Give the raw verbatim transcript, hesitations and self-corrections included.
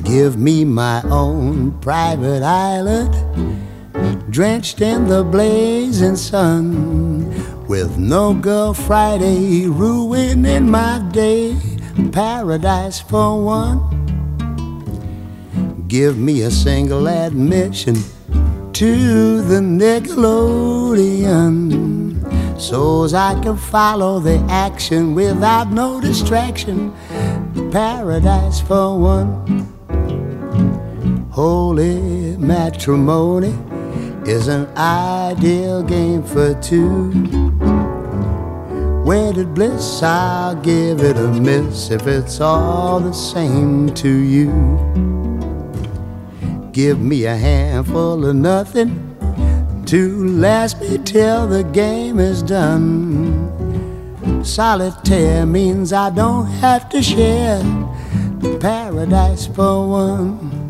Give me my own private island, drenched in the blazing sun, with no girl Friday ruining my day. Paradise for one. Give me a single admission to the Nickelodeon, so's I can follow the action without no distraction. Paradise for one. Holy matrimony is an ideal game for two. Wedded bliss, I'll give it a miss if it's all the same to you. Give me a handful of nothing to last me till the game is done. Solitaire means I don't have to share. Paradise for one.